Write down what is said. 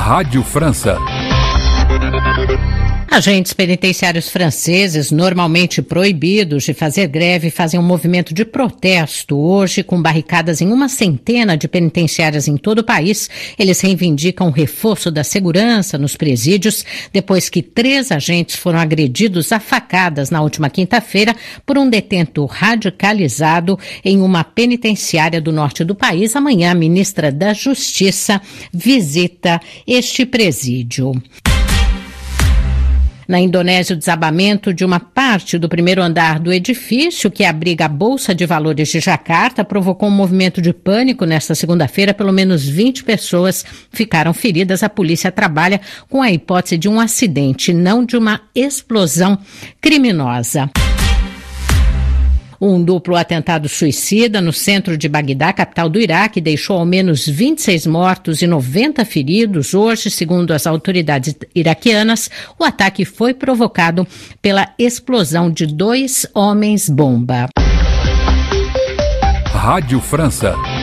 Rádio França. Agentes penitenciários franceses, normalmente proibidos de fazer greve, fazem um movimento de protesto hoje com barricadas em uma centena de penitenciárias em todo o país. Eles reivindicam o reforço da segurança nos presídios depois que 3 agentes foram agredidos a facadas na última quinta-feira por um detento radicalizado em uma penitenciária do norte do país. Amanhã, a ministra da Justiça visita este presídio. Na Indonésia, o desabamento de uma parte do primeiro andar do edifício que abriga a Bolsa de Valores de Jacarta provocou um movimento de pânico nesta segunda-feira. Pelo menos 20 pessoas ficaram feridas. A polícia trabalha com a hipótese de um acidente, não de uma explosão criminosa. Um duplo atentado suicida no centro de Bagdá, capital do Iraque, deixou ao menos 26 mortos e 90 feridos. Hoje, segundo as autoridades iraquianas, o ataque foi provocado pela explosão de 2 homens-bomba. Rádio França.